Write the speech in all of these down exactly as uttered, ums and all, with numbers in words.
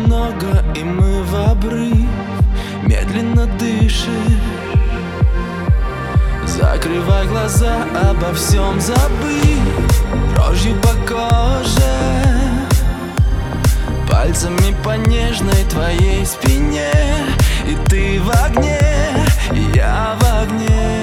немного, и мы в обрыв. Медленно дышишь, закрывай глаза, обо всем забыв. Дрожью по коже, пальцами по нежной твоей спине. И ты в огне, и я в огне.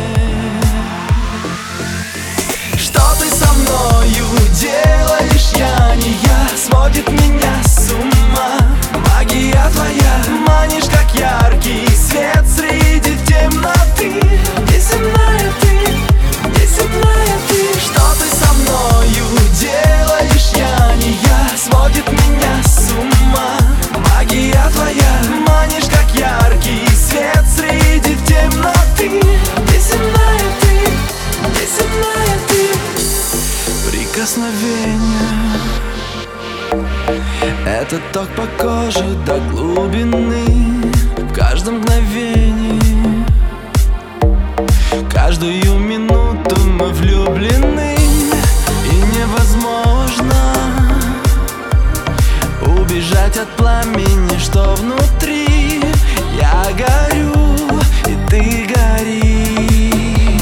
Что ты со мною делаешь, я не я, сводит меня с ума. Магия твоя, манишь как яркий свет среди темноты. Неземная ты, неземная ты. Что ты со мною делаешь, я не я, сводит меня с ума. Магия твоя, манишь как яркий свет среди темноты. Неземная ты, неземная ты. Прикосновение — это ток по коже до глубины. В каждом мгновении, каждую минуту мы влюблены. И невозможно убежать от пламени, что внутри. Я горю, и ты гори.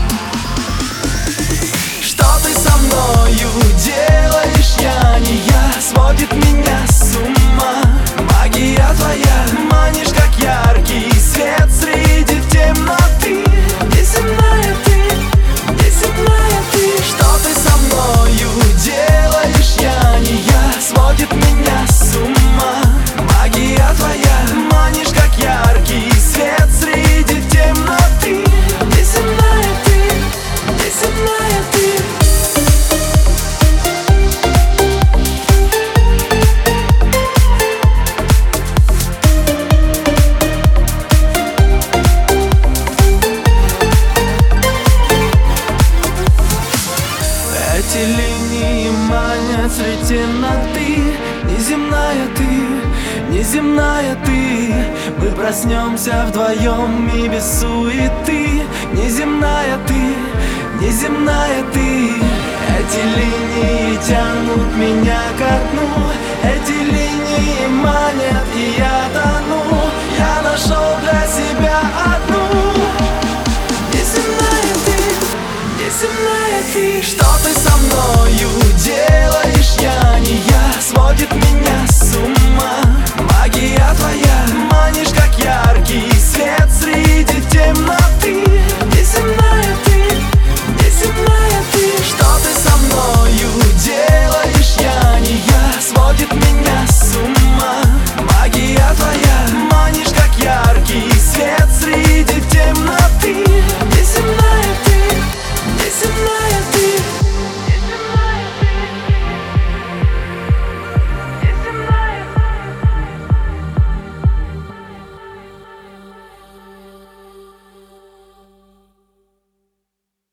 Что ты со мною делаешь, я не я, сводит меня с ума. Магия твоя, манишь как яркий свет среди темноты. Неземная ты, неземная ты. Что ты со мною делаешь, я не я, сводит меня с ума. Магия твоя, манишь как яркий свет среди темноты. Неземная ты, неземная ты. Эти линии манят средь темноты. Неземная ты, неземная ты. Мы проснемся вдвоем и без суеты. Неземная ты, неземная ты. Эти линии тянут меня ко дну. Эти линии манят, и я тону. Я нашел для себя одну. Неземная ты, неземная ты. Что ты со мною делаешь, я не я, сводит меня